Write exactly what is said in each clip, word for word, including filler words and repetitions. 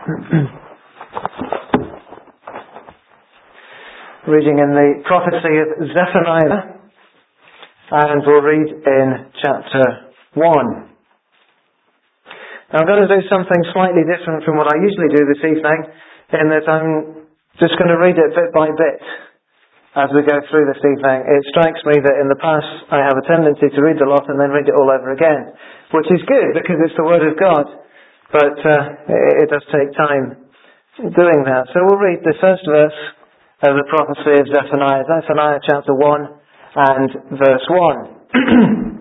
Reading in the prophecy of Zephaniah, and we'll read in chapter one. Now I'm going to do something slightly different from what I usually do this evening, in that I'm just going to read it bit by bit as we go through this evening. It strikes me that in the past I have a tendency to read a lot and then read it all over again, which is good because it's the Word of God, but uh, it, it does take time doing that. So we'll read the first verse of the prophecy of Zephaniah, Zephaniah chapter one and verse one.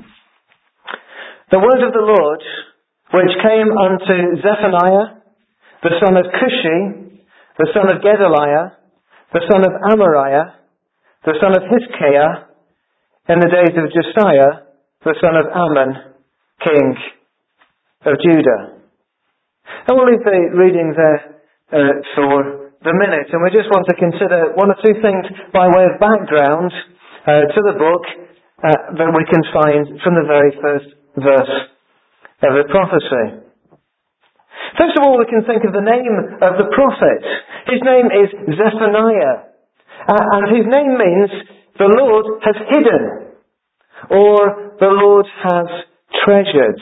The word of the Lord, which came unto Zephaniah, the son of Cushi, the son of Gedaliah, the son of Amariah, the son of Hiskiah, in the days of Josiah, the son of Ammon, king of Judah. And we'll leave the reading there uh, for the minute, and we just want to consider one or two things by way of background uh, to the book uh, that we can find from the very first verse of the prophecy. First of all, we can think of the name of the prophet. His name is Zephaniah, uh, and his name means the Lord has hidden, or the Lord has treasured.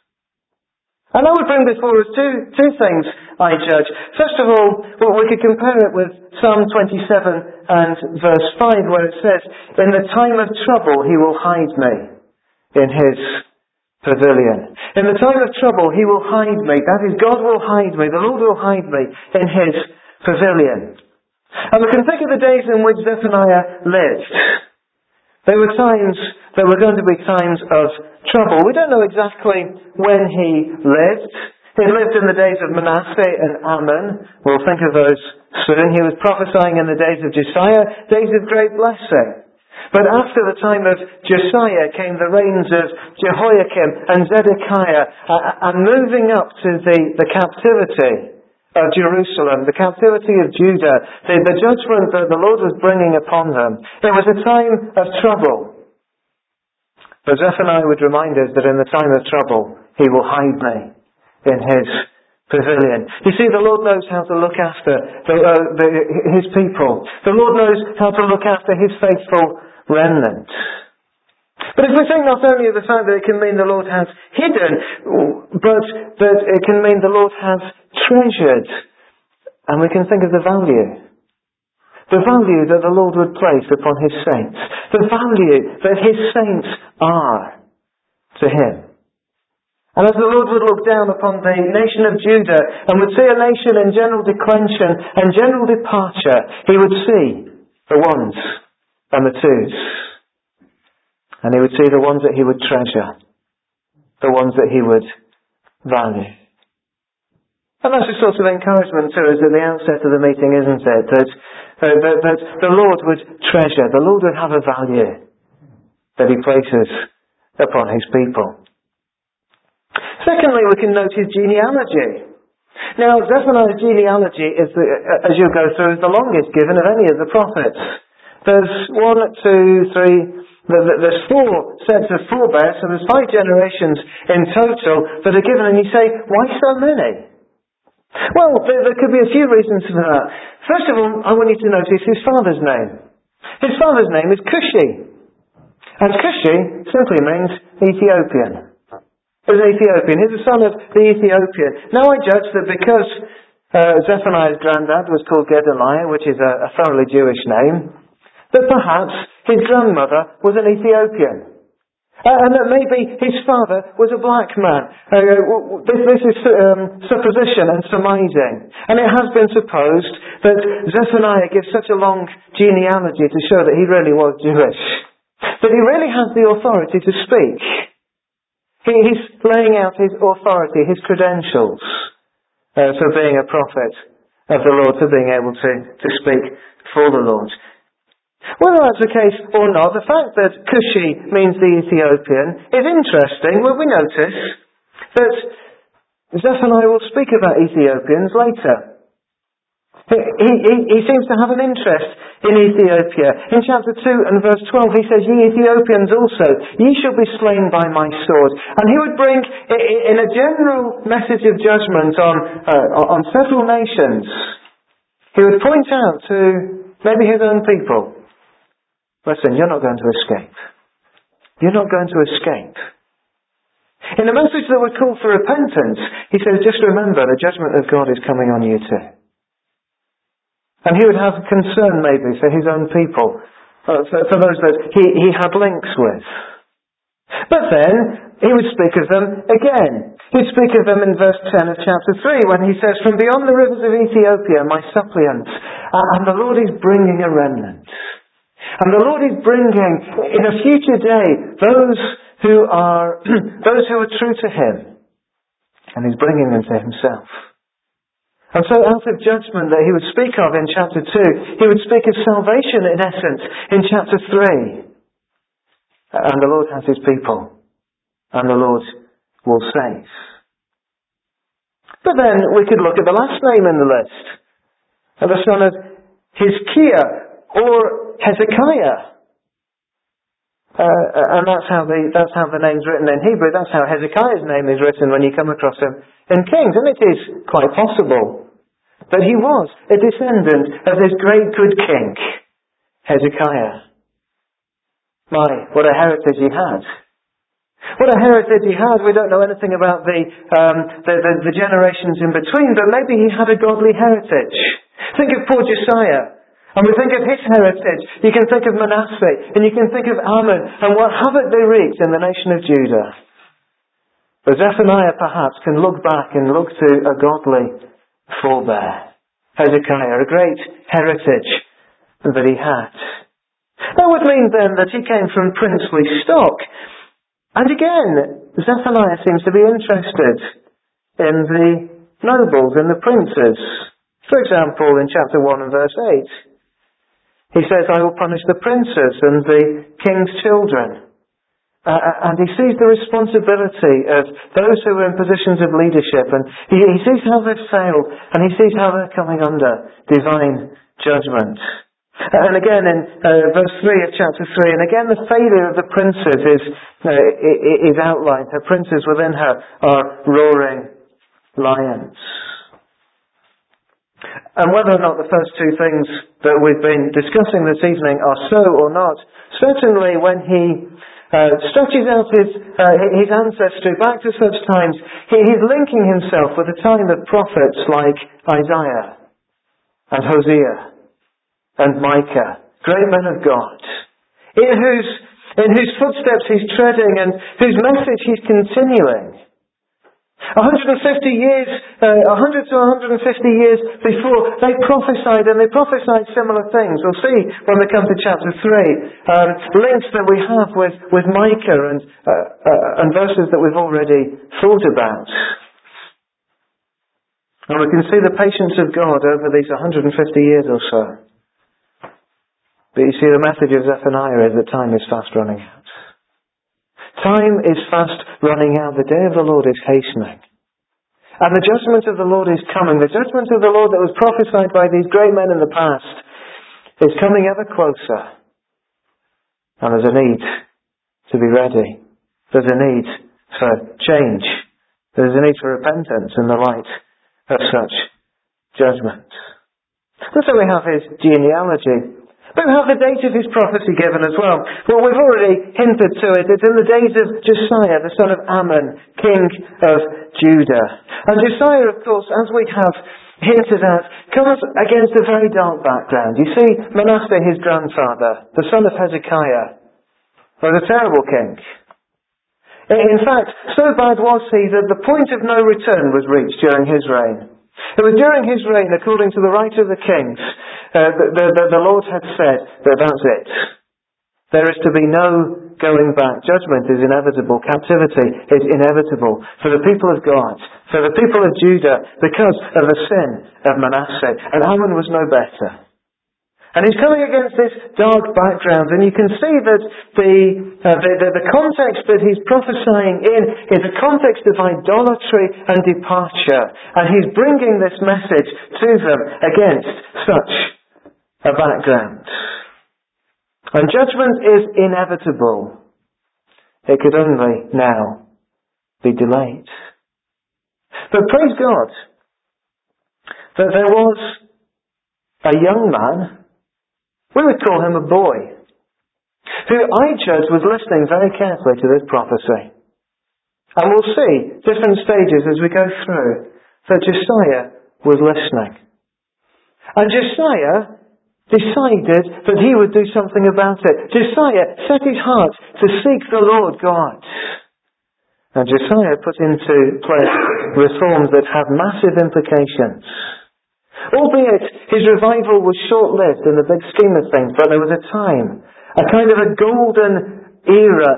And I would bring before us two, two things, I judge. First of all, well, we could compare it with Psalm twenty-seven and verse five, where it says, "In the time of trouble he will hide me in his pavilion." In the time of trouble he will hide me. That is, God will hide me. The Lord will hide me in his pavilion. And we can think of the days in which Zephaniah lived. There were times, there were going to be times of trouble. We don't know exactly when he lived. He lived in the days of Manasseh and Ammon. We'll think of those soon. He was prophesying in the days of Josiah, days of great blessing. But after the time of Josiah came the reigns of Jehoiakim and Zedekiah, uh, and moving up to the, the captivity of Jerusalem, the captivity of Judah, the, the judgment that the Lord was bringing upon them. It was a time of trouble. But Zephaniah would remind us that in the time of trouble, he will hide me in his pavilion. You see, the Lord knows how to look after the, uh, the, his people. The Lord knows how to look after his faithful remnant. But if we think not only of the fact that it can mean the Lord has hidden, but that it can mean the Lord has treasured, and we can think of the value. The value that the Lord would place upon his saints. The value that his saints are to him. And as the Lord would look down upon the nation of Judah and would see a nation in general declension and general departure, he would see the ones and the twos. And he would see the ones that he would treasure. The ones that he would value. And that's a sort of encouragement to us at the outset of the meeting, isn't it? That, uh, that, that the Lord would treasure, the Lord would have a value that he places upon his people. Secondly, we can note his genealogy. Now, Zephaniah's genealogy, is the, as you go through, is the longest given of any of the prophets. There's one, two, three, there's four sets of forebears, so there's five generations in total that are given, and you say, why so many? Well, there, there could be a few reasons for that. First of all, I want you to notice his father's name. His father's name is Cushi. And Cushi simply means Ethiopian. He's an Ethiopian. He's the son of the Ethiopian. Now I judge that because uh, Zephaniah's granddad was called Gedaliah, which is a, a thoroughly Jewish name, that perhaps his grandmother was an Ethiopian. Uh, and that maybe his father was a black man. Uh, this, this is um, supposition and surmising. And it has been supposed that Zephaniah gives such a long genealogy to show that he really was Jewish. That he really has the authority to speak. He, he's laying out his authority, his credentials uh, for being a prophet of the Lord, for being able to, to speak for the Lord. Whether that's the case or not, the fact that Cushi means the Ethiopian is interesting. Well, we notice that Zephaniah will speak about Ethiopians later. He, he, he seems to have an interest in Ethiopia. In chapter two and verse twelve he says, "Ye Ethiopians also, ye shall be slain by my sword." And he would bring, in a general message of judgment on, uh, on several nations, he would point out to maybe his own people, listen, you're not going to escape. You're not going to escape. In a message that would call for repentance, he says, just remember, the judgment of God is coming on you too. And he would have concern maybe for his own people, uh, for, for those that he, he had links with. But then, he would speak of them again. He'd speak of them in verse ten of chapter three, when he says, "From beyond the rivers of Ethiopia, my suppliants, uh, and the Lord is bringing a remnant." And the Lord is bringing, in a future day, those who are those who are true to Him. And He's bringing them to Himself. And so out of judgment that he would speak of in chapter two, he would speak of salvation in essence in chapter three. And the Lord has His people. And the Lord will save. But then we could look at the last name in the list. The son of Hizkiah or Hezekiah. Uh, and that's how the that's how the name's written in Hebrew. That's how Hezekiah's name is written when you come across him in Kings. And it is quite possible that he was a descendant of this great good king, Hezekiah. My, what a heritage he had. What a heritage he had. We don't know anything about the, um, the, the, the generations in between, but maybe he had a godly heritage. Think of poor Josiah. And we think of his heritage. You can think of Manasseh, and you can think of Ammon, and what havoc they wreaked in the nation of Judah. But Zephaniah perhaps can look back and look to a godly forebear. Hezekiah, a great heritage that he had. That would mean then that he came from princely stock. And again, Zephaniah seems to be interested in the nobles and the princes. For example, in chapter one and verse eight. He says, "I will punish the princes and the king's children." Uh, and he sees the responsibility of those who are in positions of leadership. And he, he sees how they've failed. And he sees how they're coming under divine judgment. And again in uh, verse three of chapter three. And again the failure of the princes is, uh, is outlined. Her princes within her are roaring lions. And whether or not the first two things that we've been discussing this evening are so or not, certainly when he uh, stretches out his, uh, his ancestry back to such times, he, he's linking himself with a time of prophets like Isaiah and Hosea and Micah, great men of God, in whose, in whose footsteps he's treading and whose message he's continuing. one hundred fifty years, uh, one hundred to one hundred fifty years before, they prophesied, and they prophesied similar things. We'll see when we come to chapter three, um, links that we have with, with Micah and, uh, uh, and verses that we've already thought about. And we can see the patience of God over these one hundred fifty years or so. But you see, the message of Zephaniah is that time is fast running out. Time is fast running out. The day of the Lord is hastening. And the judgment of the Lord is coming. The judgment of the Lord that was prophesied by these great men in the past is coming ever closer. And there's a need to be ready. There's a need for change. There's a need for repentance in the light of such judgment. And so we have his genealogy. But we have the date of his prophecy given as well. Well, we've already hinted to it. It's in the days of Josiah, the son of Ammon, king of Judah. And Josiah, of course, as we have hinted at, comes against a very dark background. You see, Manasseh, his grandfather, the son of Hezekiah, was a terrible king. In fact, so bad was he that the point of no return was reached during his reign. It was during his reign, according to the right of the kings, uh, the, the, the Lord had said that that's it. There is to be no going back. Judgment is inevitable. Captivity is inevitable for the people of God, for the people of Judah, because of the sin of Manasseh. And Ammon was no better. And he's coming against this dark background, and you can see that the, uh, the, the, the context that he's prophesying in is a context of idolatry and departure. And he's bringing this message to them against such a background. And judgment is inevitable. It could only now be delayed. But praise God that there was a young man, we would call him a boy, who I judge was listening very carefully to this prophecy. And we'll see different stages as we go through that Josiah was listening. And Josiah decided that he would do something about it. Josiah set his heart to seek the Lord God. And Josiah put into place reforms that have massive implications. Albeit his revival was short-lived in the big scheme of things, but there was a time, a kind of a golden era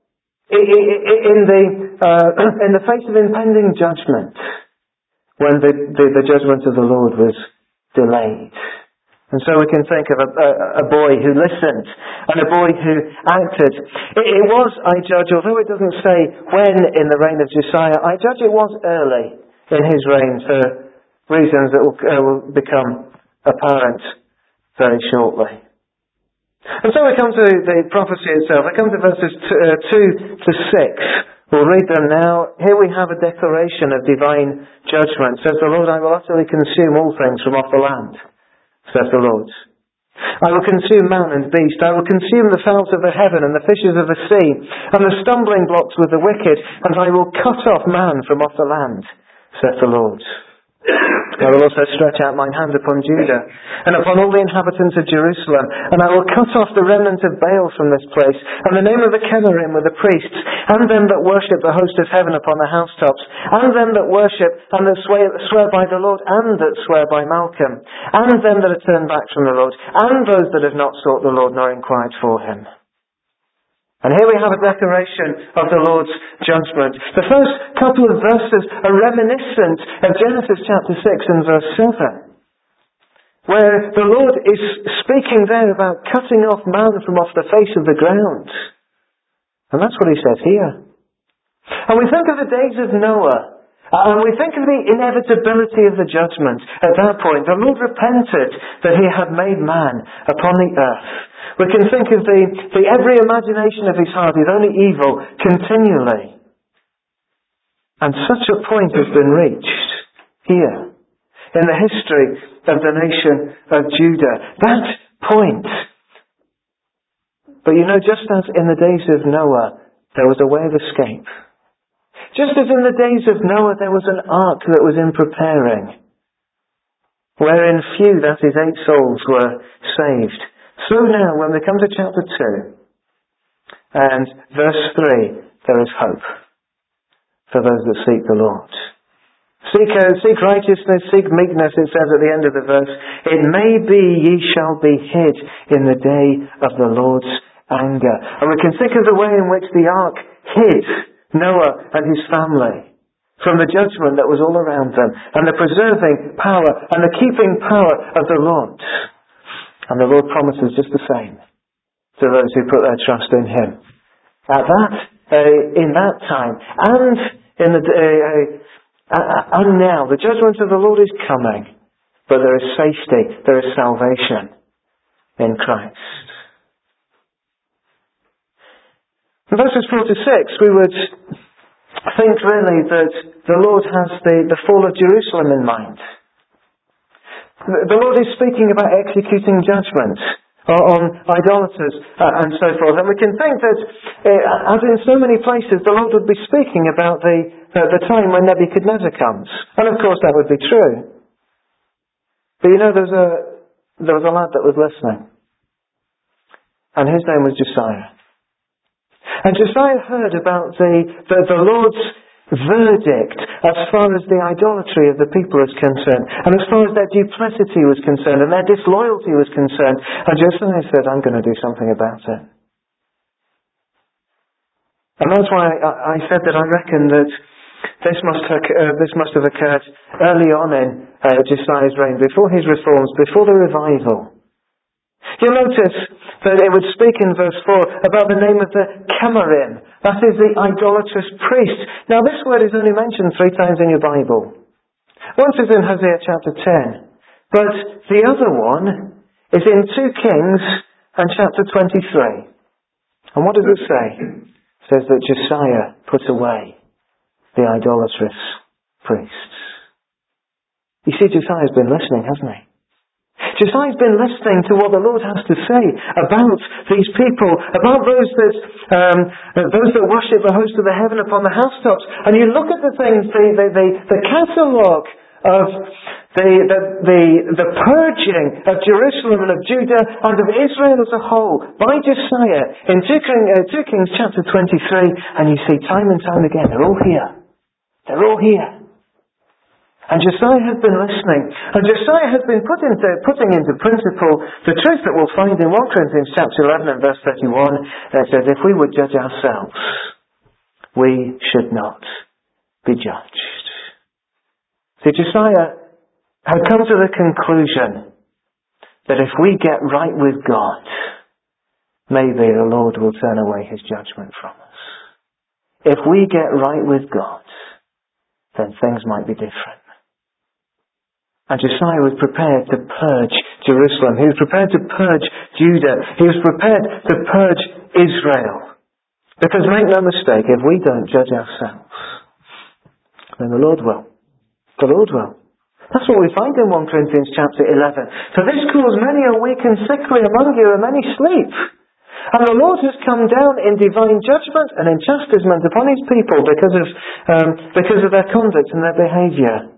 in the uh, in the face of impending judgment, when the, the, the judgment of the Lord was delayed. And so we can think of a, a, a boy who listened and a boy who acted. It, it was, I judge, although it doesn't say when in the reign of Josiah, I judge it was early in his reign for reasons that will, uh, will become apparent very shortly. And so we come to the prophecy itself. We come to verses two, uh, two to six. We'll read them now. Here we have a declaration of divine judgment. Says the Lord, I will utterly consume all things from off the land, says the Lord. I will consume man and beast. I will consume the fowls of the heaven and the fishes of the sea and the stumbling blocks with the wicked, and I will cut off man from off the land, says the Lord. I will also stretch out mine hand upon Judah and upon all the inhabitants of Jerusalem, and I will cut off the remnant of Baal from this place, and the name of the Kenarim with the priests, and them that worship the host of heaven upon the housetops, and them that worship and that swear, swear by the Lord, and that swear by Malcolm, and them that are turned back from the Lord, and those that have not sought the Lord nor inquired for him. And here we have a declaration of the Lord's judgment. The first couple of verses are reminiscent of Genesis chapter six and verse seven, where the Lord is speaking there about cutting off man from off the face of the ground. And that's what he says here. And we think of the days of Noah, and we think of the inevitability of the judgment. At that point, the Lord repented that he had made man upon the earth. We can think of the, the every imagination of his heart is only evil continually. And such a point has been reached here in the history of the nation of Judah. That point. But you know, just as in the days of Noah, there was a way of escape. Just as in the days of Noah, there was an ark that was in preparing, wherein few, that is, eight souls, were saved. So now, when we come to chapter two and verse three, there is hope for those that seek the Lord. Seek, uh, seek righteousness, seek meekness, it says at the end of the verse. It may be ye shall be hid in the day of the Lord's anger. And we can think of the way in which the ark hid Noah and his family from the judgment that was all around them, and the preserving power and the keeping power of the Lord. And the Lord promises just the same to those who put their trust in him. At that, uh, in that time, and in the uh, uh, and now, the judgment of the Lord is coming, but there is safety, there is salvation in Christ. In verses four to six, we would think really that the Lord has the, the fall of Jerusalem in mind. The Lord is speaking about executing judgment on idolaters and so forth. And we can think that, as in so many places, the Lord would be speaking about the, the time when Nebuchadnezzar comes. And of course that would be true. But you know, there was a, there was a lad that was listening. And his name was Josiah. And Josiah heard about the, the, the Lord's verdict as far as the idolatry of the people is concerned, and as far as their duplicity was concerned, and their disloyalty was concerned. And Josiah said, I'm going to do something about it. And that's why I, I said that I reckon that this must have, uh, this must have occurred early on in uh, Josiah's reign, before his reforms, before the revival. You'll notice that it would speak in verse four about the name of the Kenarim. That is the idolatrous priest. Now this word is only mentioned three times in your Bible. Once is in Hosea chapter ten, But the other one is in two Kings and chapter twenty-three. And what does it say? It says that Josiah put away the idolatrous priests. You see, Josiah's been listening, hasn't he? Josiah's been listening to what the Lord has to say about these people, about those that um, those that worship the host of the heaven upon the housetops. And you look at the things, the the, the, the catalogue of the, the the the purging of Jerusalem and of Judah and of Israel as a whole by Josiah in two Kings, uh, two Kings chapter twenty-three, and you see time and time again, they're all here. They're all here. And Josiah has been listening. And Josiah has been put into, putting into principle the truth that we'll find in First Corinthians chapter eleven and verse thirty-one. That says, if we would judge ourselves, we should not be judged. See, Josiah had come to the conclusion that if we get right with God, maybe the Lord will turn away his judgment from us. If we get right with God, then things might be different. And Josiah was prepared to purge Jerusalem. He was prepared to purge Judah. He was prepared to purge Israel. Because make no mistake, if we don't judge ourselves, then the Lord will. The Lord will. That's what we find in First Corinthians chapter eleven. For this cause many are weak and sickly among you, and many sleep. And the Lord has come down in divine judgment and in chastisement upon his people because of um, because of their conduct and their behaviour.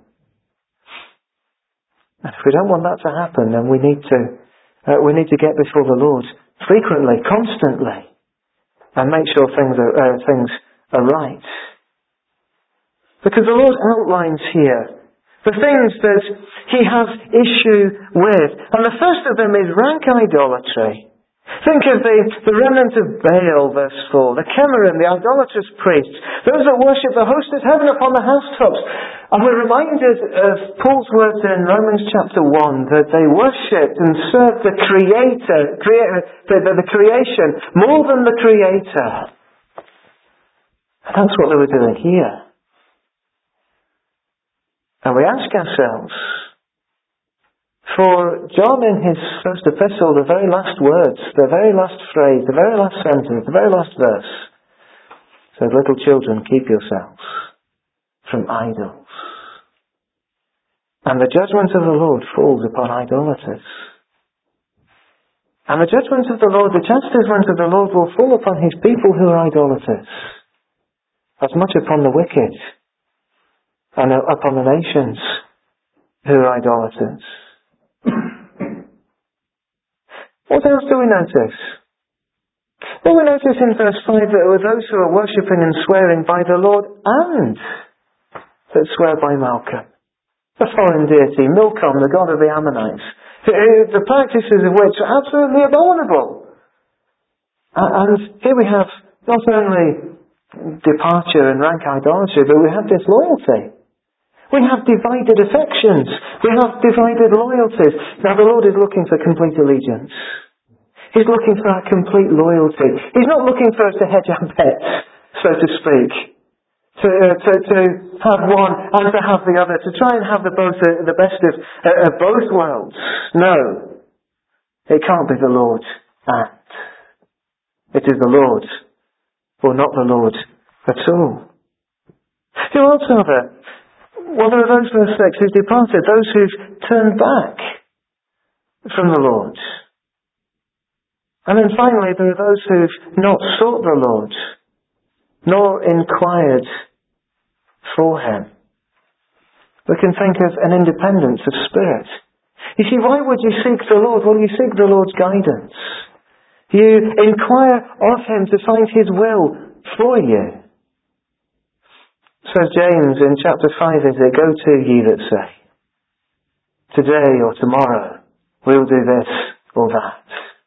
And if we don't want that to happen, then we need to uh, we need to get before the Lord frequently, constantly, and make sure things are uh, things are right. Because the Lord outlines here the things that he has issue with, and the first of them is rank idolatry. Think of the, the remnant of Baal, verse four, the Chemarim, the idolatrous priests, those that worship the host of heaven upon the housetops. And we're reminded of Paul's words in Romans chapter one, that they worshipped and served the Creator, crea- the, the, the creation, more than the Creator. And that's what they were doing here. And we ask ourselves, for John in his first epistle, the very last words, the very last phrase, the very last sentence, the very last verse, says, little children, keep yourselves from idols. And the judgment of the Lord falls upon idolaters. And the judgment of the Lord, the chastisement of the Lord will fall upon his people who are idolaters, as much upon the wicked and upon the nations who are idolaters. What else do we notice? Well, we notice in verse five that there were those who are worshipping and swearing by the Lord and that swear by Malcham, a foreign deity, Milcom, the god of the Ammonites, the practices of which are absolutely abominable. And here we have not only departure and rank idolatry, but we have disloyalty. We have divided affections. We have divided loyalties. Now the Lord is looking for complete allegiance. He's looking for our complete loyalty. He's not looking for us to hedge our bets, so to speak. To, uh, to, to have one and to have the other. To try and have the, both, uh, the best of, uh, of both worlds. No. It can't be the Lord and. It is the Lord or not the Lord at all. Who else are there? Well, there are those, verse six, who've departed, those who've turned back from the Lord. And then finally, there are those who've not sought the Lord, nor inquired for him. We can think of an independence of spirit. You see, why would you seek the Lord? Well, you seek the Lord's guidance. You inquire of him to find his will for you. Says James in chapter five, is it, go to ye that say, today or tomorrow we'll do this or that.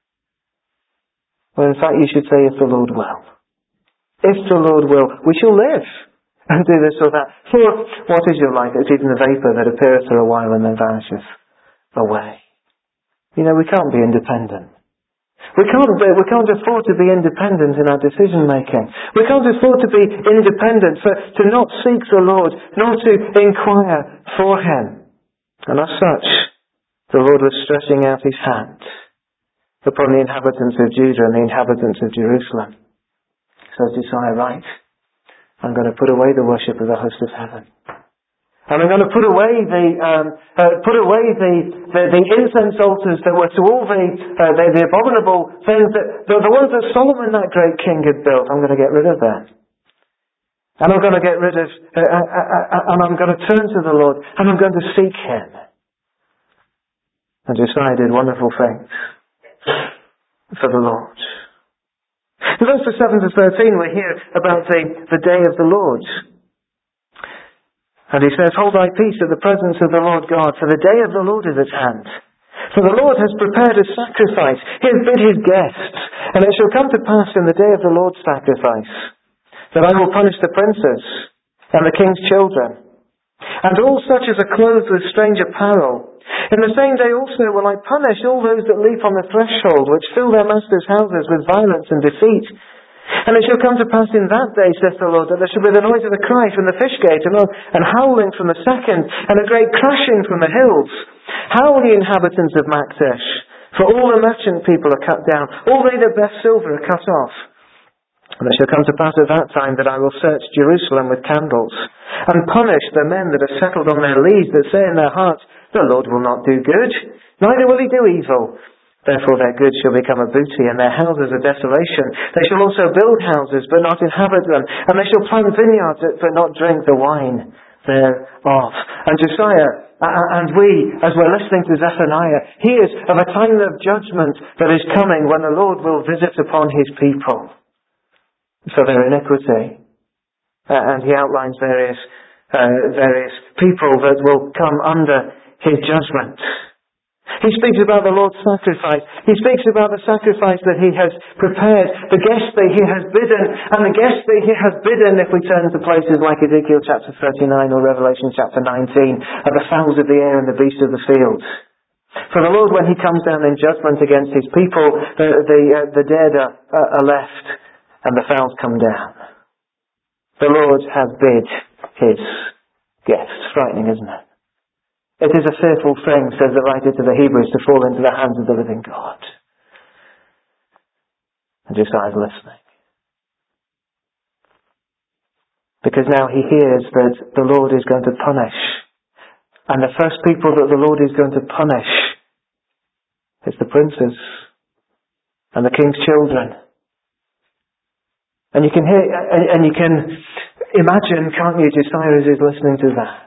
Well, in fact, you should say, if the Lord will. If the Lord will, we shall live and do this or that. For what is your life? It's even a vapour that appeareth for a while and then vanisheth away. You know, we can't be independent. We can't, we can't afford to be independent in our decision making. We can't afford to be independent, for, to not seek the Lord, nor to inquire for him. And as such, the Lord was stretching out his hand upon the inhabitants of Judah and the inhabitants of Jerusalem. So Josiah, right, I'm going to put away the worship of the host of heaven. And I'm going to put away the um, uh, put away the, the the incense altars that were to all the uh, the, the abominable things that the, the ones that Solomon, that great king, had built. I'm going to get rid of them, and I'm going to get rid of uh, uh, uh, uh, and I'm going to turn to the Lord, and I'm going to seek Him. And Josiah did wonderful things for the Lord. In verses seven to thirteen, we hear about the the day of the Lord. And he says, hold thy peace at the presence of the Lord God, for the day of the Lord is at hand. For the Lord has prepared a sacrifice. He has bid his guests. And it shall come to pass in the day of the Lord's sacrifice, that I will punish the princes and the king's children, and all such as are clothed with strange apparel. In the same day also will I punish all those that leap on the threshold, which fill their masters' houses with violence and deceit. And it shall come to pass in that day, saith the Lord, that there shall be the noise of a cry from the fish gate, and, and howling from the second, and a great crashing from the hills. Howl, ye inhabitants of Maktesh, for all the merchant people are cut down, all they that bear silver are cut off. And it shall come to pass at that time that I will search Jerusalem with candles, and punish the men that are settled on their lees, that say in their hearts, the Lord will not do good, neither will he do evil. Therefore their goods shall become a booty, and their houses a desolation. They shall also build houses, but not inhabit them. And they shall plant vineyards, but not drink the wine thereof. And Josiah, and we, as we're listening to Zephaniah, hears of a time of judgment that is coming when the Lord will visit upon his people for their iniquity. And he outlines various, uh, various people that will come under his judgment. He speaks about the Lord's sacrifice. He speaks about the sacrifice that he has prepared, the guest that he has bidden, and the guest that he has bidden, if we turn to places like Ezekiel chapter thirty-nine or Revelation chapter nineteen, are the fowls of the air and the beasts of the field. For the Lord, when he comes down in judgment against his people, the, the, uh, the dead are, uh, are left, and the fowls come down. The Lord has bid his guests. Frightening, isn't it? It is a fearful thing, says the writer to the Hebrews, to fall into the hands of the living God. And Josiah is listening. Because now he hears that the Lord is going to punish. And the first people that the Lord is going to punish is the princes and the king's children. And you can hear, and you can imagine, can't you, Josiah is listening to that.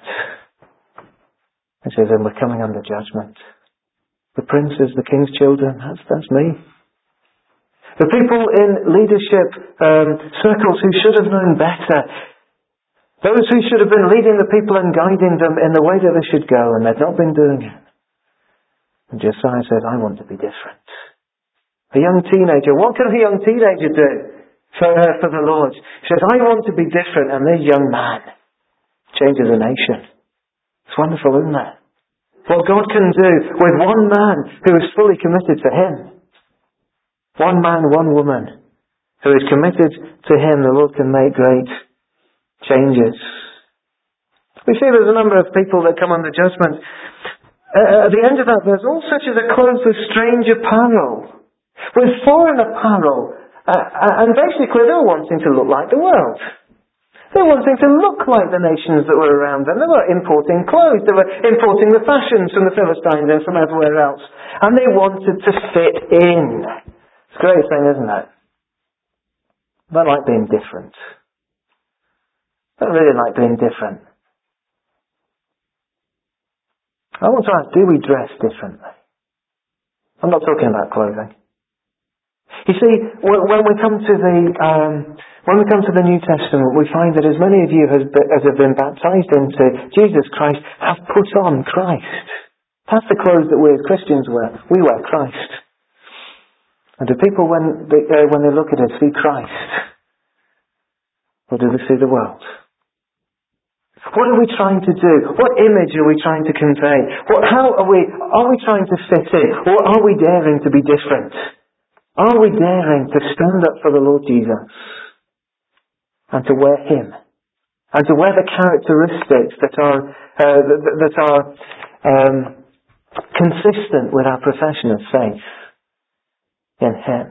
He says, and we're coming under judgment. The princes, the king's children, that's, that's me. The people in leadership um, circles who should have known better. Those who should have been leading the people and guiding them in the way that they should go, and they've not been doing it. And Josiah says, I want to be different. A young teenager, what can a young teenager do for, uh, for the Lord? He says, I want to be different, and this young man changes a nation. It's wonderful, isn't it? What God can do with one man who is fully committed to Him. One man, one woman who is committed to Him, the Lord can make great changes. We see there's a number of people that come under judgment. Uh, at the end of that, there's all such as are clothed with strange apparel, with foreign apparel, uh, and basically they're wanting to look like the world. They were wanting to look like the nations that were around them. They were importing clothes. They were importing the fashions from the Philistines and from everywhere else. And they wanted to fit in. It's a great thing, isn't it? They like being different. They really like being different. I want to ask, do we dress differently? I'm not talking about clothing. You see, when we come to the um, when we come to the New Testament, we find that as many of you as, as have been baptized into Jesus Christ have put on Christ. That's the clothes that we as Christians wear. We wear Christ. And do people, when they, uh, when they look at us, see Christ? Or do they see the world? What are we trying to do? What image are we trying to convey? What, how are we, are we trying to fit in? Or are we daring to be different? Are we daring to stand up for the Lord Jesus and to wear Him and to wear the characteristics that are uh, that, that are um, consistent with our profession of faith in Him.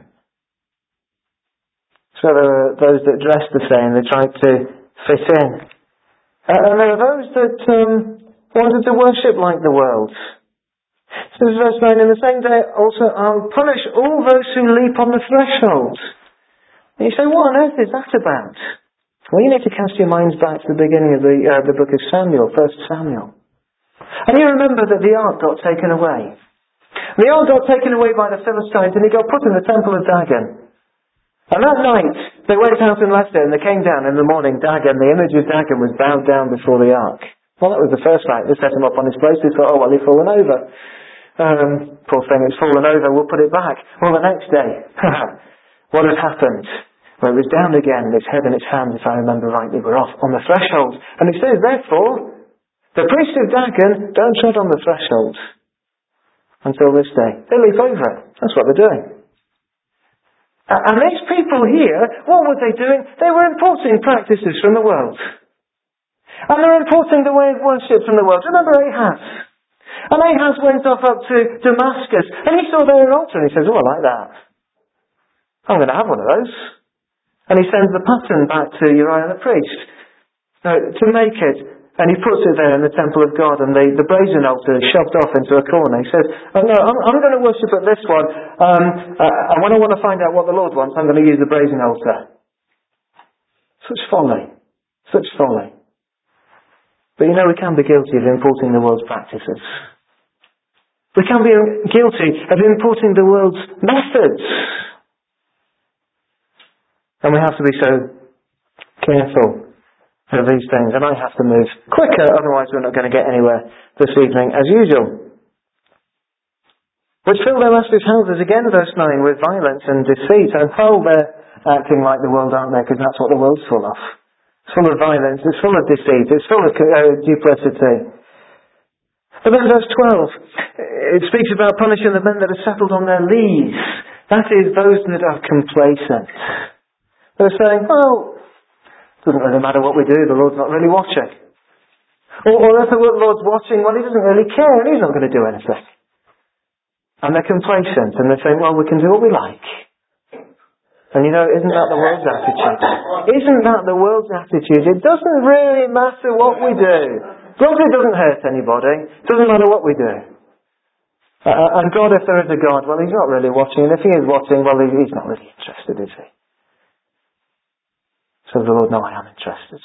So there are those that dress the same, they try to fit in. And there are those that um, wanted to worship like the world. So verse nine, in the same day also I'll punish all those who leap on the threshold. And you say, what on earth is that about? Well, you need to cast your minds back to the beginning of the, uh, the book of Samuel, First Samuel. And you remember that the ark got taken away. The ark got taken away by the Philistines and it got put in the temple of Dagon. And that night, they went out and left it, and they came down in the morning. Dagon, the image of Dagon, was bowed down before the ark. Well, that was the first night. They set him up on his place. They thought, oh, well, he's fallen over. Um, poor thing, it's fallen over. We'll put it back. Well, the next day, what had happened? Well, it was down again, its head and its hands, if I remember rightly, were off on the threshold. And it says, therefore, the priests of Dagon don't tread on the threshold until this day. They leap over it. That's what they're doing. And these people here, what were they doing? They were importing practices from the world. And they were importing the way of worship from the world. Remember Ahaz? And Ahaz went off up to Damascus, and he saw their altar, and he says, oh, I like that. I'm going to have one of those. And he sends the pattern back to Uriah the priest uh, to make it. And he puts it there in the temple of God, and the, the brazen altar is shoved off into a corner. He says, oh no, I'm, I'm going to worship at this one, um, uh, and when I want to find out what the Lord wants, I'm going to use the brazen altar. Such folly. Such folly. But you know, we can be guilty of importing the world's practices. We can be guilty of importing the world's methods. And we have to be so careful of these things, and I have to move quicker, otherwise we're not going to get anywhere this evening as usual. Which fill their masters' houses, again verse nine, with violence and deceit. And well, they're acting like the world, aren't they? Because that's what the world's full of. It's full of violence, it's full of deceit, it's full of uh, duplicity. But then verse twelve, it speaks about punishing the men that are settled on their lees. That is, those that are complacent. They're saying, well, doesn't really matter what we do, the Lord's not really watching. Or, or if the Lord's watching, well, He doesn't really care, and He's not going to do anything. And they're complacent, and they're saying, well, we can do what we like. And you know, isn't that the world's attitude? Isn't that the world's attitude? It doesn't really matter what we do. As long as it doesn't hurt anybody, it doesn't matter what we do. Uh, and God, if there is a God, well, He's not really watching, and if He is watching, well, He's not really interested, is He? So the Lord, no, I am interested.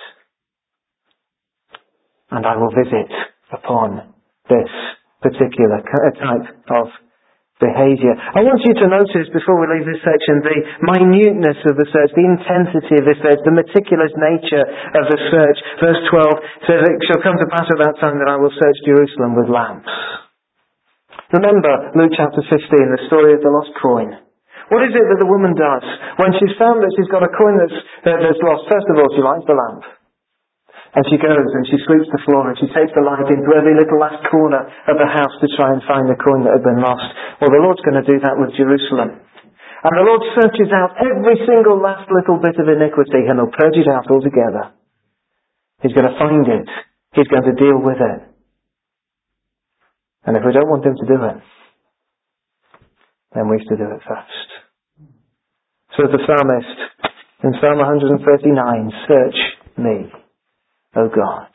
And I will visit upon this particular type of behaviour. I want you to notice, before we leave this section, the minuteness of the search, the intensity of the search, the meticulous nature of the search. Verse twelve says, it shall come to pass at that time that I will search Jerusalem with lamps. Remember Luke chapter fifteen, the story of the lost coin. What is it that the woman does? When she's found that she's got a coin that's, uh, that's lost, first of all, she lights the lamp. And she goes and she sweeps the floor and she takes the light into every little last corner of the house to try and find the coin that had been lost. Well, the Lord's going to do that with Jerusalem. And the Lord searches out every single last little bit of iniquity, and He'll purge it out altogether. He's going to find it. He's going to deal with it. And if we don't want Him to do it, then we have to do it first. So the psalmist, in Psalm one thirty-nine, search me, O God,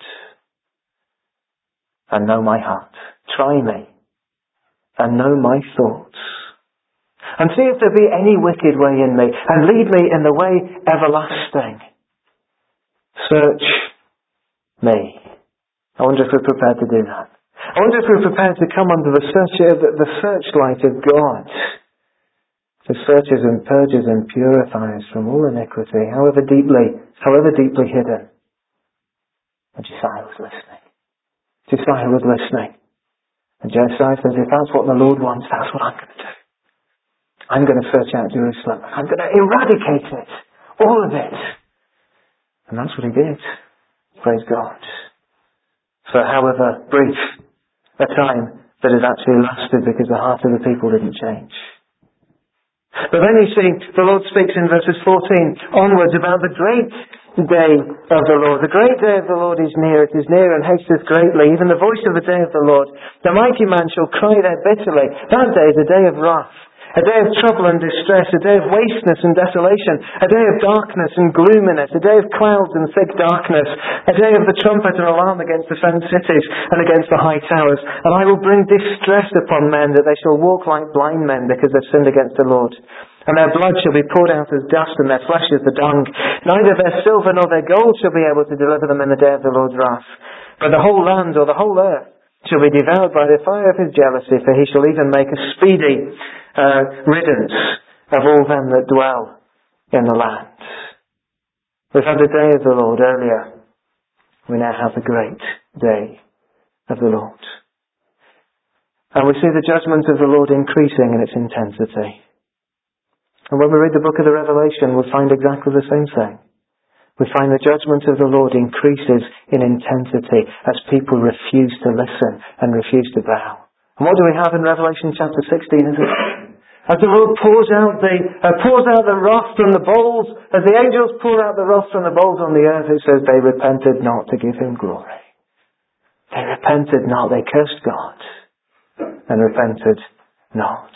and know my heart. Try me, and know my thoughts. And see if there be any wicked way in me, and lead me in the way everlasting. Search me. I wonder if we're prepared to do that. I wonder if we're prepared to come under the search, the searchlight of God, who searches and purges and purifies from all iniquity, however deeply, however deeply hidden. And Josiah was listening. Josiah was listening. And Josiah says, if that's what the Lord wants, that's what I'm going to do. I'm going to search out Jerusalem. I'm going to eradicate it. All of it. And that's what he did. Praise God. For however brief a time that has actually lasted, because the heart of the people didn't change. But then you see, the Lord speaks in verses fourteen onwards about the great day of the Lord. The great day of the Lord is near. It is near and hasteth greatly. Even the voice of the day of the Lord. The mighty man shall cry there bitterly. That day is a day of wrath. A day of trouble and distress. A day of wasteness and desolation. A day of darkness and gloominess. A day of clouds and thick darkness. A day of the trumpet and alarm against the fenced cities and against the high towers. And I will bring distress upon men, that they shall walk like blind men, because they've sinned against the Lord. And their blood shall be poured out as dust, and their flesh as the dung. Neither their silver nor their gold shall be able to deliver them in the day of the Lord's wrath. But the whole land, or the whole earth, shall be devoured by the fire of his jealousy, for he shall even make a speedy uh, riddance of all them that dwell in the land. We've had the day of the Lord earlier. We now have the great day of the Lord. And we see the judgment of the Lord increasing in its intensity. And when we read the book of the Revelation, we'll find exactly the same thing. We find the judgment of the Lord increases in intensity as people refuse to listen and refuse to bow. And what do we have in Revelation chapter sixteen? Is it? As the Lord pours out the uh, pours out the wrath from the bowls, as the angels pour out the wrath from the bowls on the earth, it says they repented not to give him glory. They repented not. They cursed God and repented not.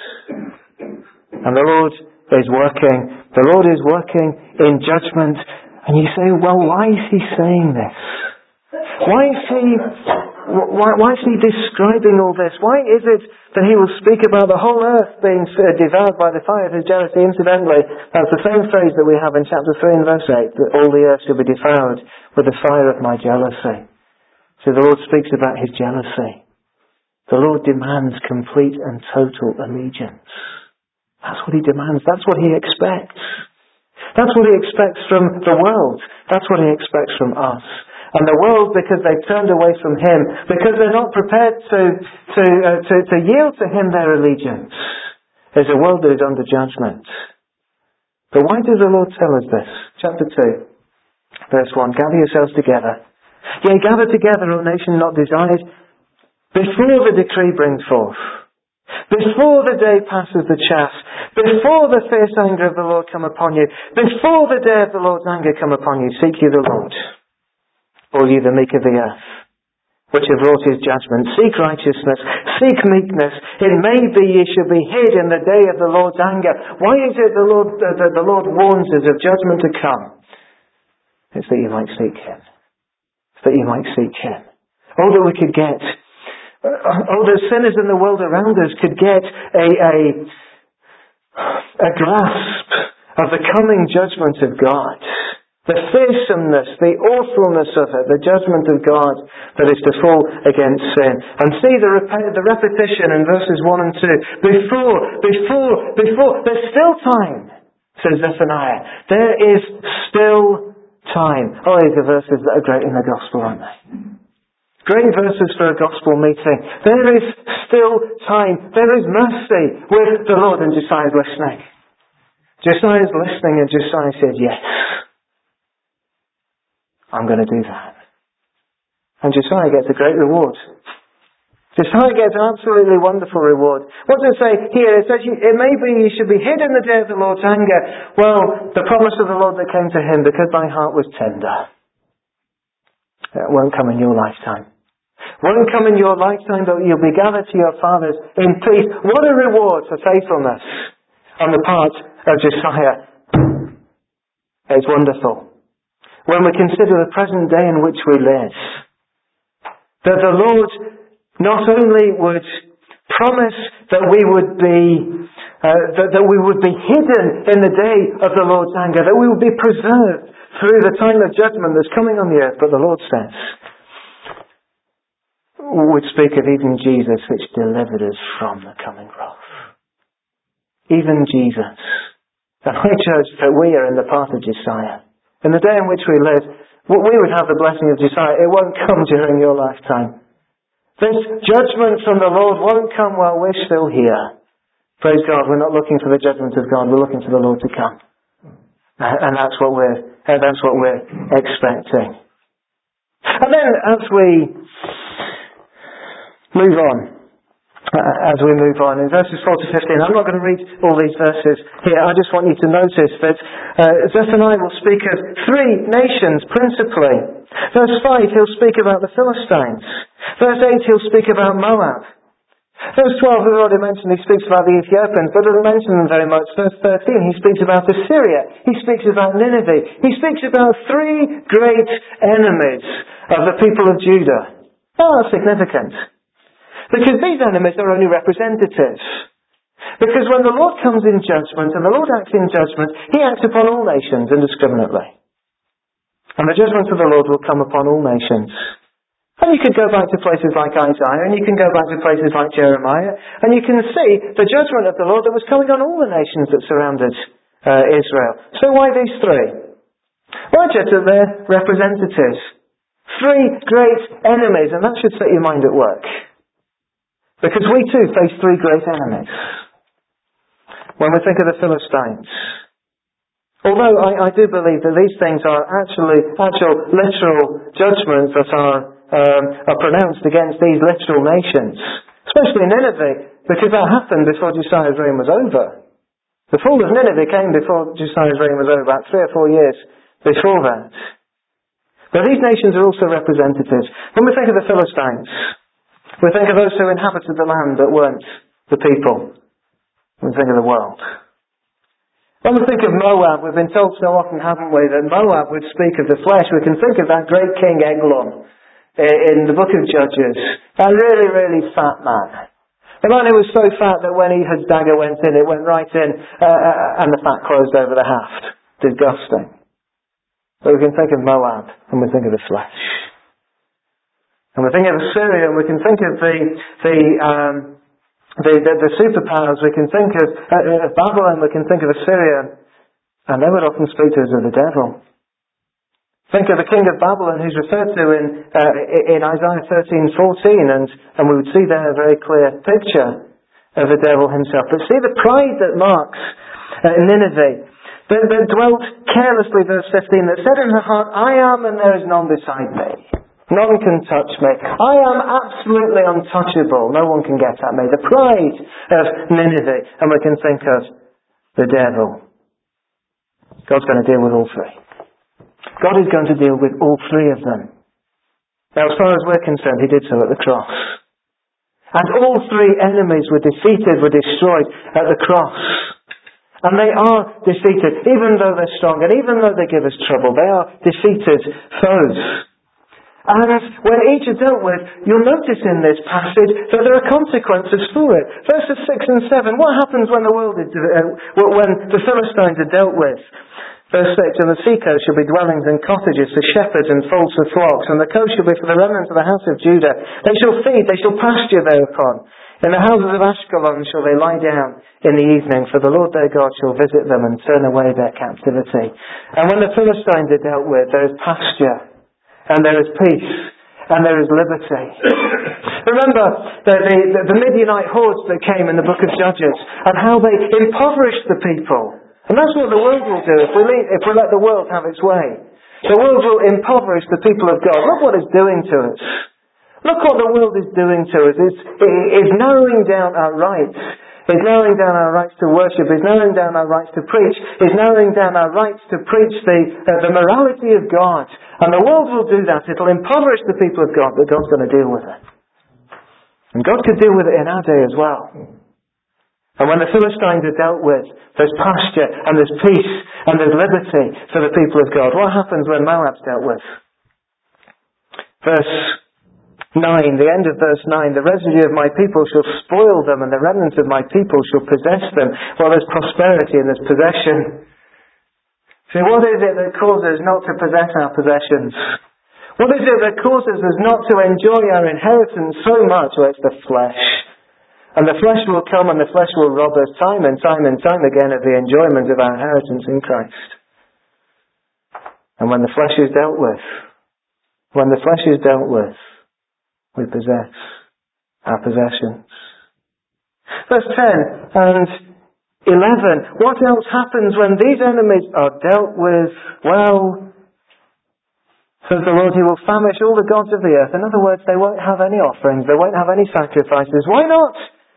And the Lord is working. The Lord is working in judgment. And you say, well, why is he saying this? Why is he, why, why is he describing all this? Why is it that he will speak about the whole earth being devoured by the fire of his jealousy? Incidentally, that's the same phrase that we have in chapter three and verse eight, that all the earth shall be devoured with the fire of my jealousy. So the Lord speaks about his jealousy. The Lord demands complete and total allegiance. That's what he demands. That's what he expects. That's what he expects from the world. That's what he expects from us. And the world, because they've turned away from him, because they're not prepared to to uh, to, to yield to him their allegiance, is a world that is under judgment. But why does the Lord tell us this? Chapter two, verse one. Gather yourselves together. Yea, gather together, O nation not desired, before the decree brings forth. Before the day passes the chaff, before the fierce anger of the Lord come upon you, before the day of the Lord's anger come upon you, seek ye the Lord, all ye the meek of the earth, which have wrought his judgment. Seek righteousness, seek meekness. It may be ye shall be hid in the day of the Lord's anger. Why is it the Lord, uh, the, the Lord warns us of judgment to come? It's that you might seek him. It's that you might seek him. Oh, that we could get Oh, the sinners in the world around us could get a, a, a grasp of the coming judgment of God. The fearsomeness, the awfulness of it, the judgment of God that is to fall against sin. And see the, rep- the repetition in verses one and two. Before, before, before, there's still time, says Zephaniah. There is still time. Oh, these are verses that are great in the gospel, aren't they? Great verses for a gospel meeting. There is still time. There is mercy with the Lord, and Josiah's listening. Josiah's listening, and Josiah says, yes, I'm going to do that. And Josiah gets a great reward. Josiah gets an absolutely wonderful reward. What does it say here? It says, it may be you should be hid in the day of the Lord's anger. Well, the promise of the Lord that came to him, because thy heart was tender. It won't come in your lifetime. Won't come in your lifetime, but you'll be gathered to your fathers in peace. What a reward for faithfulness on the part of Josiah. It's wonderful. When we consider the present day in which we live, that the Lord not only would promise that we would be uh, that, that we would be hidden in the day of the Lord's anger, that we would be preserved through the time of judgment that's coming on the earth, but the Lord says, would speak of even Jesus, which delivered us from the coming wrath. Even Jesus. And I judge that we are in the path of Josiah. In the day in which we live, we would have the blessing of Josiah. It won't come during your lifetime. This judgment from the Lord won't come while we're still here. Praise God, we're not looking for the judgment of God, we're looking for the Lord to come. And that's what we're, that's what we're expecting. And then as we move on, as we move on. In verses four to fifteen, I'm not going to read all these verses here. I just want you to notice that uh, Zephaniah will speak of three nations principally. Verse five, he'll speak about the Philistines. Verse eight, he'll speak about Moab. Verse twelve, we've already mentioned, he speaks about the Ethiopians, but doesn't mention them very much. Verse thirteen, he speaks about Assyria. He speaks about Nineveh. He speaks about three great enemies of the people of Judah. Oh, that's significant. Because these enemies are only representatives. Because when the Lord comes in judgment, and the Lord acts in judgment, He acts upon all nations indiscriminately. And the judgment of the Lord will come upon all nations. And you could go back to places like Isaiah, and you can go back to places like Jeremiah, and you can see the judgment of the Lord that was coming on all the nations that surrounded uh, Israel. So why these three? Well, just that they're representatives. Three great enemies, and that should set your mind at work. Because we too face three great enemies. When we think of the Philistines, although I, I do believe that these things are actually actual literal judgments that are Um, are pronounced against these literal nations, especially Nineveh, because that happened before Josiah's reign was over. The fall of Nineveh came before Josiah's reign was over, about three or four years before that. But these nations are also representatives. When we think of the Philistines, we think of those who inhabited the land that weren't the people. We think of the world. When we think of Moab, we've been told so often, haven't we, that Moab would speak of the flesh. We can think of that great king Eglon in the book of Judges, a really, really fat man. The man who was so fat that when his dagger went in, it went right in, uh, and the fat closed over the haft. Disgusting. But we can think of Moab, and we think of the flesh. And we think of Assyria, and we can think of the the um, the, the, the superpowers. We can think of, uh, of Babylon. We can think of Assyria, and they would often speak to us of the devil. Think of the king of Babylon, who's referred to in uh, in Isaiah thirteen fourteen, and, and we would see there a very clear picture of the devil himself. But see the pride that marks uh, Nineveh, that, that dwelt carelessly, verse fifteen, that said in her heart, I am and there is none beside me. None can touch me. I am absolutely untouchable. No one can get at me. The pride of Nineveh, and we can think of the devil. God's going to deal with all three. God is going to deal with all three of them. Now, as far as we're concerned, He did so at the cross. And all three enemies were defeated, were destroyed at the cross. And they are defeated, even though they're strong, and even though they give us trouble, they are defeated foes. And when each are dealt with, you'll notice in this passage that there are consequences for it. Verses six and seven, what happens when the world is, uh, when the Philistines are dealt with? Verse six, and the sea coast shall be dwellings and cottages for shepherds and folds of flocks, and the coast shall be for the remnant of the house of Judah. They shall feed, they shall pasture thereupon. In the houses of Ashkelon shall they lie down in the evening, for the Lord their God shall visit them and turn away their captivity. And when the Philistines are dealt with, there is pasture, and there is peace, and there is liberty. Remember the, the, the Midianite hordes that came in the book of Judges, and how they impoverished the people. And that's what the world will do if we, leave, if we let the world have its way. The world will impoverish the people of God. Look what it's doing to us. Look what the world is doing to us. It's, it's narrowing down our rights. It's narrowing down our rights to worship. It's narrowing down our rights to preach. It's narrowing down our rights to preach the, uh, the morality of God. And the world will do that. It'll impoverish the people of God, but God's going to deal with it. And God could deal with it in our day as well. And when the Philistines are dealt with, there's pasture and there's peace and there's liberty for the people of God. What happens when Moab's dealt with? Verse nine, the end of verse nine, the residue of my people shall spoil them, and the remnant of my people shall possess them. Well, there's prosperity and there's possession. See, what is it that causes us not to possess our possessions? What is it that causes us not to enjoy our inheritance so much? Well, it's the flesh. And the flesh will come and the flesh will rob us time and time and time again of the enjoyment of our inheritance in Christ. And when the flesh is dealt with, when the flesh is dealt with, we possess our possessions. Verse ten and eleven, what else happens when these enemies are dealt with? Well, says the Lord, He will famish all the gods of the earth. In other words, they won't have any offerings, they won't have any sacrifices. Why not?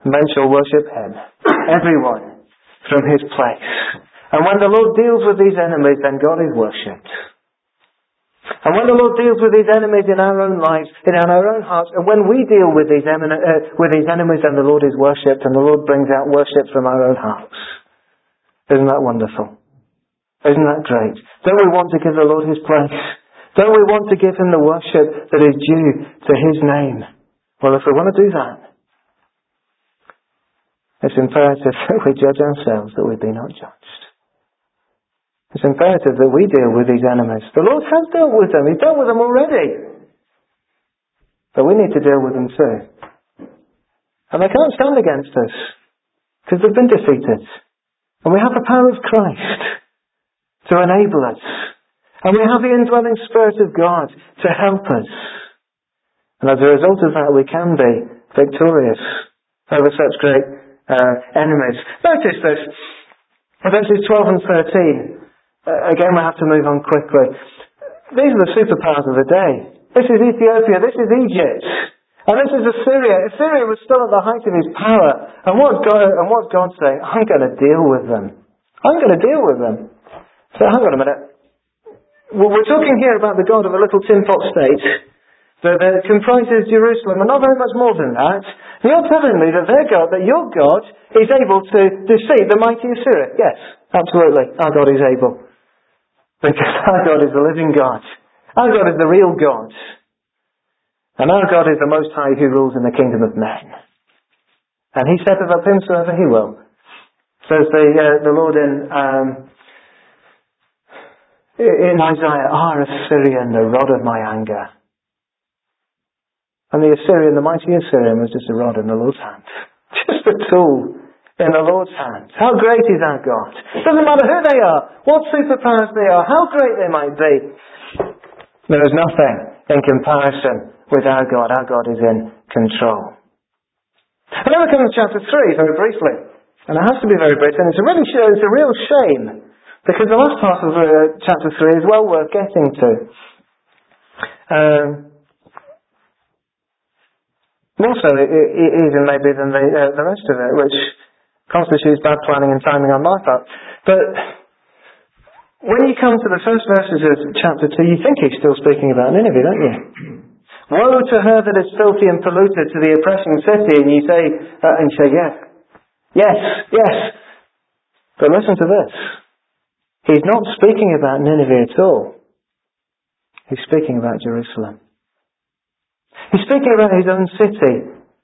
Men shall worship him, everyone, from his place. And when the Lord deals with these enemies, then God is worshipped. And when the Lord deals with these enemies in our own lives, in our own hearts, and when we deal with these, emin- uh, with these enemies, then the Lord is worshipped, and the Lord brings out worship from our own hearts. Isn't that wonderful? Isn't that great? Don't we want to give the Lord his place? Don't we want to give him the worship that is due to his name? Well, if we want to do that, it's imperative that we judge ourselves, that we be not judged. It's imperative that we deal with these enemies. The Lord has dealt with them. He's dealt with them already. But we need to deal with them too. And they can't stand against us, because they've been defeated. And we have the power of Christ to enable us. And we have the indwelling Spirit of God to help us. And as a result of that, we can be victorious over such great uh, enemies. Notice this. Verses twelve and thirteen. Uh, again, we have to move on quickly. These are the superpowers of the day. This is Ethiopia. This is Egypt. And this is Assyria. Assyria was still at the height of his power. And what God, and what God's saying, I'm going to deal with them. I'm going to deal with them. So hang on a minute. Well, we're talking here about the God of a little tin pot state that, that comprises Jerusalem, and not very much more than that. You're telling me that their God, that your God, is able to defeat the mighty Assyria? Yes, absolutely. Our God is able. Because our God is the living God. Our God is the real God. And our God is the Most High who rules in the kingdom of men. And he setteth up whomsoever he will. Says the, uh, the Lord in, um, in Isaiah, Ah, Assyrian, the rod of my anger. And the Assyrian, the mighty Assyrian, was just a rod in the Lord's hand. Just a tool in the Lord's hand. How great is our God? It doesn't matter who they are, what superpowers they are, how great they might be. There is nothing in comparison with our God. Our God is in control. And then we come to chapter three, very briefly. And it has to be very brief, and it's a, really, it's a real shame, because the last half of uh, chapter three is well worth getting to. Um, more so, it, it, even maybe than the, uh, the rest of it, which constitutes bad planning and timing on my part. But when you come to the first verses of chapter two, you think he's still speaking about Nineveh, don't you? Woe to her that is filthy and polluted, to the oppressing city. And you say, uh, and you say, yes, yes, yes. But listen to this. He's not speaking about Nineveh at all. He's speaking about Jerusalem. He's speaking about his own city.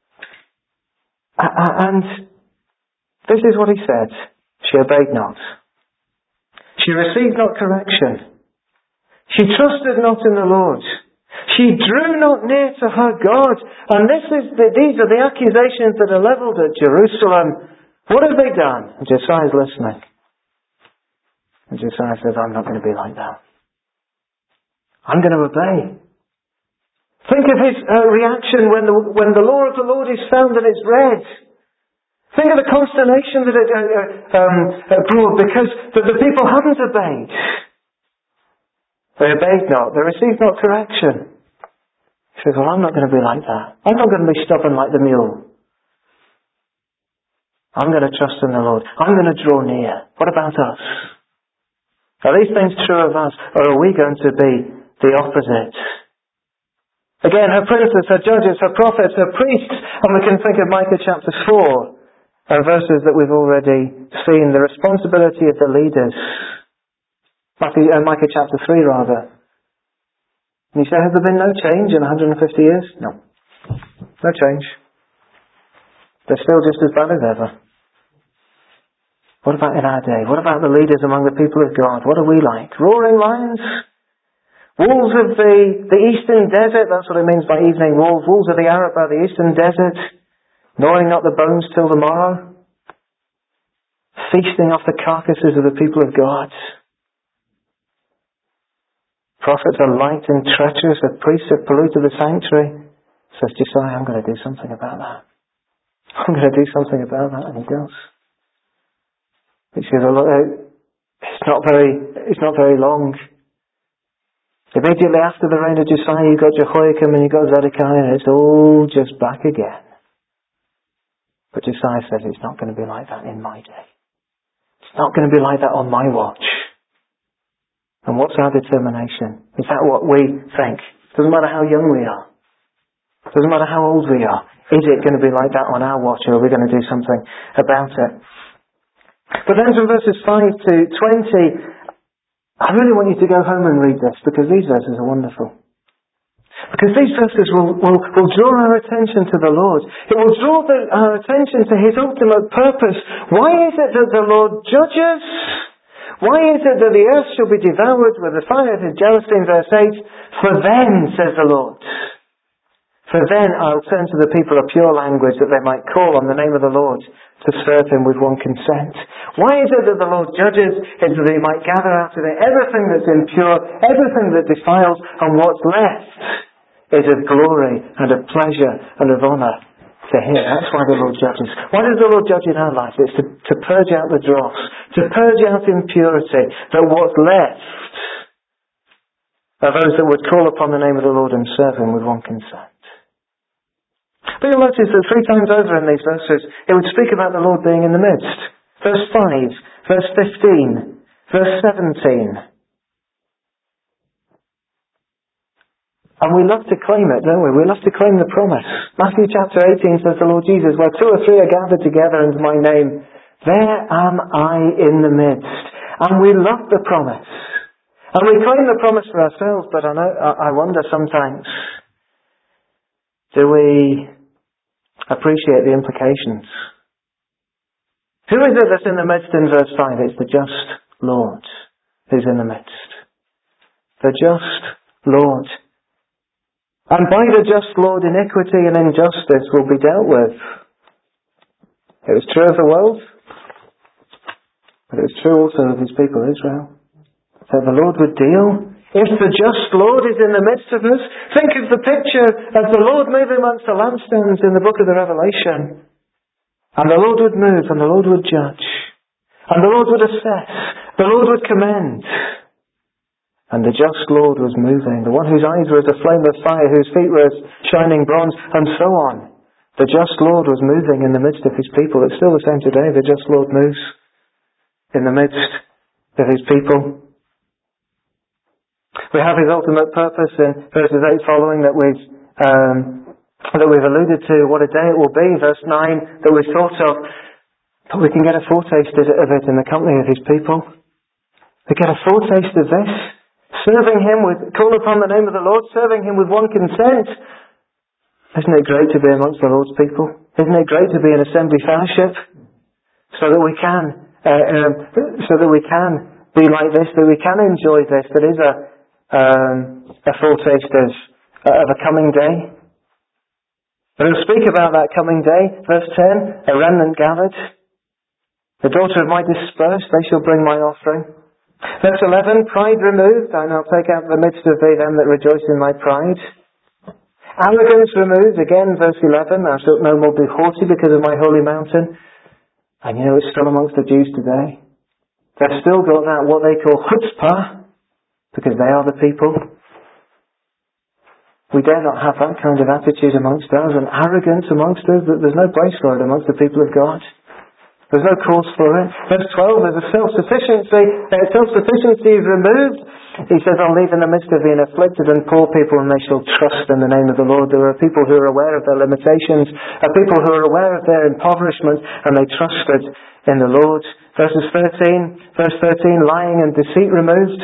And this is what he said. She obeyed not. She received not correction. She trusted not in the Lord. She drew not near to her God. And this is the, these are the accusations that are levelled at Jerusalem. What have they done? And Josiah's listening. And Josiah says, I'm not going to be like that. I'm going to obey. Think of his uh, reaction when the, when the law of the Lord is found and it's read. Think of the consternation that it uh, um, uh, brought because the, the people hadn't obeyed. They obeyed not. They received not correction. He says, well, I'm not going to be like that. I'm not going to be stubborn like the mule. I'm going to trust in the Lord. I'm going to draw near. What about us? Are these things true of us, or are we going to be the opposite? Again, her princes, her judges, her prophets, her priests, and we can think of Micah chapter four, and verses that we've already seen, the responsibility of the leaders. Micah, uh, Micah chapter three, rather. And you say, has there been no change in one hundred fifty years? No. No change. They're still just as bad as ever. What about in our day? What about the leaders among the people of God? What are we like? Roaring lions? Wolves of the, the eastern desert? That's what it means by evening wolves. Wolves of the Arab by the eastern desert? Gnawing not the bones till the morrow? Feasting off the carcasses of the people of God? Prophets are light and treacherous. The priests have polluted the sanctuary. Says Josiah, I'm going to do something about that. I'm going to do something about that. And he does. He says, it's not very, it's not very long. Immediately after the reign of Josiah, you got Jehoiakim and you got Zedekiah, and it's all just back again. But Josiah says, it's not going to be like that in my day. It's not going to be like that on my watch. And what's our determination? Is that what we think? Doesn't matter how young we are. Doesn't matter how old we are. Is it going to be like that on our watch, or are we going to do something about it? But then from verses five to twenty, I really want you to go home and read this, because these verses are wonderful. Because these verses will, will, will draw our attention to the Lord. It will draw the, our attention to His ultimate purpose. Why is it that the Lord judges? Why is it that the earth shall be devoured with the fire of His jealousy in verse eight? For then, says the Lord, for then I'll turn to the people a pure language, that they might call on the name of the Lord to serve Him with one consent. Why is it that the Lord judges? It's that He might gather out of it everything that's impure, everything that defiles, and what's left is of glory and of pleasure and of honour to Him. That's why the Lord judges. Why does the Lord judge in our life? It's to, to purge out the dross, to purge out impurity, that what's left are those that would call upon the name of the Lord and serve Him with one consent. But you'll notice that three times over in these verses, it would speak about the Lord being in the midst. Verse five, verse fifteen, verse seventeen. And we love to claim it, don't we? We love to claim the promise. Matthew chapter eighteen says the Lord Jesus, where two or three are gathered together in my name, there am I in the midst. And we love the promise. And we claim the promise for ourselves, but I know, I wonder sometimes, do we appreciate the implications? Who is it that's in the midst in verse five? It's the just Lord who's in the midst. The just Lord. And by the just Lord, iniquity and injustice will be dealt with. It was true of the world, but it was true also of His people, Israel. So the Lord would deal. If the just Lord is in the midst of us, think of the picture of the Lord moving amongst the lampstands in the book of the Revelation. And the Lord would move, and the Lord would judge. And the Lord would assess. The Lord would commend. And the just Lord was moving. The one whose eyes were as a flame of fire, whose feet were as shining bronze, and so on. The just Lord was moving in the midst of His people. It's still the same today. The just Lord moves in the midst of His people. We have His ultimate purpose in verses eight following that we've um, that we've alluded to. What a day it will be. Verse nine that we've thought of. But we can get a foretaste of it in the company of His people. We get a foretaste of this. Serving Him with, call upon the name of the Lord, serving Him with one consent. Isn't it great to be amongst the Lord's people? Isn't it great to be in assembly fellowship? So that we can, uh, um, so that we can be like this, that we can enjoy this, that is a, um, a foretaste of, uh, of a coming day. But we'll speak about that coming day. Verse ten, a remnant gathered. The daughter of my dispersed, they shall bring my offering. Verse eleven, pride removed, and I'll take out the midst of thee them that rejoice in my pride. Arrogance removed, again, verse eleven, thou shalt no more be haughty because of my holy mountain. And you know, it's still amongst the Jews today. They've still got that, what they call chutzpah, because they are the people. We dare not have that kind of attitude amongst us, and arrogance amongst us. There's no place for it amongst the people of God. There's no cause for it. Verse twelve, there's a self-sufficiency. Uh, self-sufficiency is removed. He says, I'll leave in the midst of the afflicted and poor people, and they shall trust in the name of the Lord. There are people who are aware of their limitations, are people who are aware of their impoverishment, and they trusted in the Lord. Verses thirteen, verse thirteen, lying and deceit removed.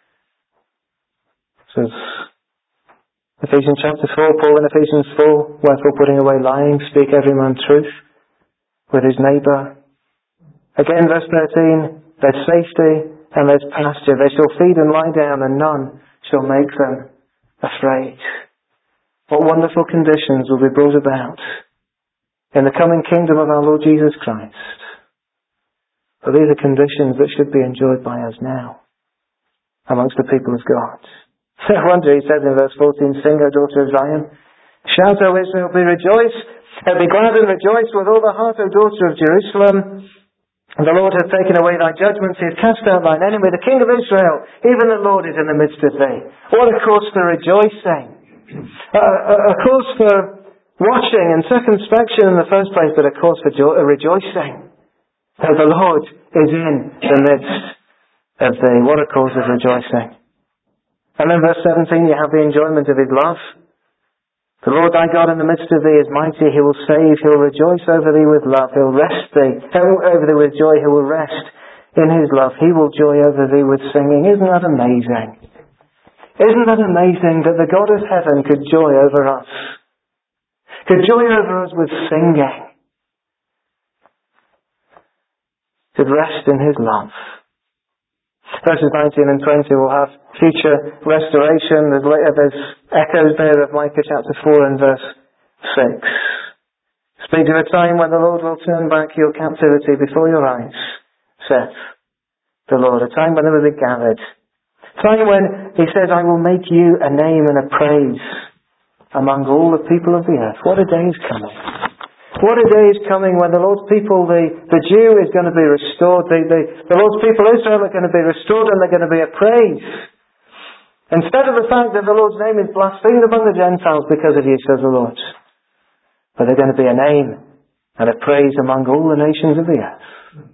Says Ephesians chapter four, Paul in Ephesians four, wherefore putting away lying, speak every man truth with his neighbour. Again, verse thirteen, there's safety and there's pasture. They shall feed and lie down, and none shall make them afraid. What wonderful conditions will be brought about in the coming kingdom of our Lord Jesus Christ. But these are conditions that should be enjoyed by us now amongst the people of God. No wonder he says in verse fourteen, sing, O daughter of Zion. Shout, O Israel, be rejoice. And be glad and rejoice with all the heart, O daughter of Jerusalem. And the Lord hath taken away thy judgments, He hath cast out thine enemy, the King of Israel. Even the Lord is in the midst of thee. What a cause for rejoicing. A, a, a cause for watching and circumspection in the first place, but of course for jo- rejoicing that the Lord is in the midst of thee. What a cause of rejoicing. And then verse seventeen, you have the enjoyment of his love. The Lord thy God in the midst of thee is mighty. He will save. He will rejoice over thee with love. He will rest thee. Over thee with joy. He will rest in his love. He will joy over thee with singing. Isn't that amazing? Isn't that amazing that the God of heaven could joy over us? Could joy over us with singing. Could rest in his love. Verses nineteen and twenty will have future restoration. There's, there's echoes there of Micah chapter four and verse six. Speak of a time when the Lord will turn back your captivity before your eyes, saith the Lord. A time when they will be gathered. A time when he says, I will make you a name and a praise among all the people of the earth. What a day is coming. What a day is coming when the Lord's people, the, the Jew is going to be restored. The, the, the Lord's people, Israel, are going to be restored and they're going to be a praise. Instead of the fact that the Lord's name is blasphemed among the Gentiles because of you, says the Lord. But they're going to be a name and a praise among all the nations of the earth.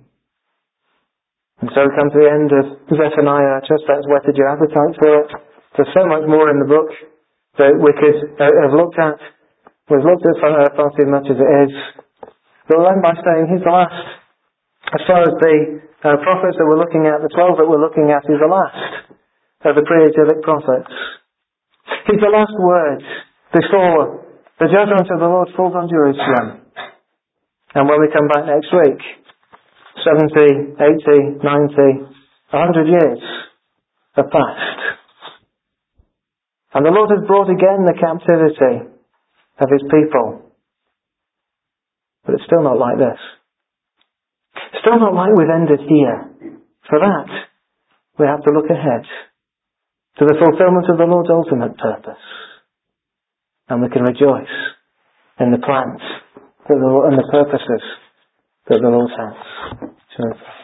And so we come to the end of Zephaniah. I trust that's whetted your appetite for it. There's so much more in the book that we could uh, have looked at. We've looked at far, far too much as it is. But we'll end by saying he's the last. As far as the uh, prophets that we're looking at, the twelve that we're looking at, he's the last of the pre-exilic prophets. He's the last word before the judgment of the Lord falls on Jerusalem. And when we come back next week, seventy, eighty, ninety, one hundred years have passed. And the Lord has brought again the captivity of his people. But it's still not like this. Still not like we've ended here. For that, we have to look ahead to the fulfillment of the Lord's ultimate purpose. And we can rejoice in the plans that the Lord, and the purposes that the Lord has. So,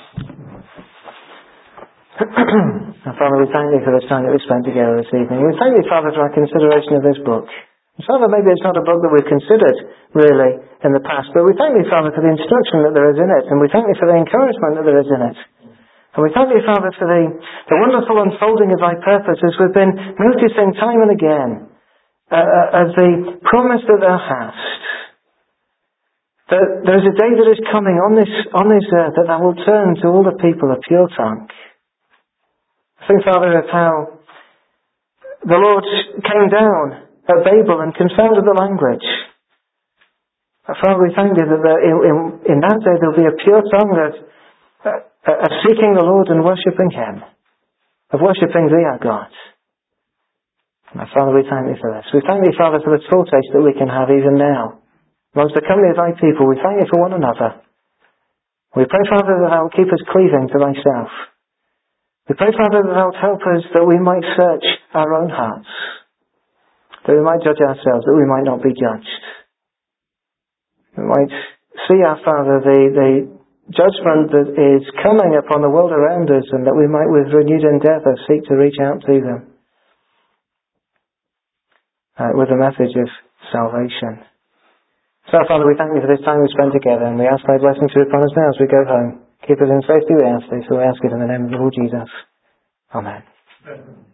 and Father, we thank you for this time that we spent together this evening. We thank you, Father, for our consideration of this book. Father, maybe it's not a book that we've considered, really, in the past, but we thank you, Father, for the instruction that there is in it, and we thank you for the encouragement that there is in it. And we thank you, Father, for the, the wonderful unfolding of thy purpose as we've been noticing time and again uh, uh, of the promise that thou hast. That there is a day that is coming on this, on this earth that thou wilt turn to all the people a pure tongue. I think, Father, of how the Lord came down at Babel and confounded the language. Father, we thank you that in, in, in that day there will be a pure tongue of, uh, of seeking the Lord and worshipping him, of worshipping thee, our God. And Father, we thank you for this. We thank you, Father, for the foretaste that we can have even now. Amongst the company of thy people, we thank you for one another. We pray, Father, that thou wilt keep us cleaving to thyself. We pray, Father, that thou wilt help us that we might search our own hearts. That we might judge ourselves, that we might not be judged. We might see, our Father, the, the judgment that is coming upon the world around us, and that we might with renewed endeavour seek to reach out to them uh, with the message of salvation. So, Father, we thank you for this time we spent together, and we ask thy blessing to be upon us now as we go home. Keep us in safety, we ask this, so we ask it in the name of the Lord Jesus. Amen. Amen.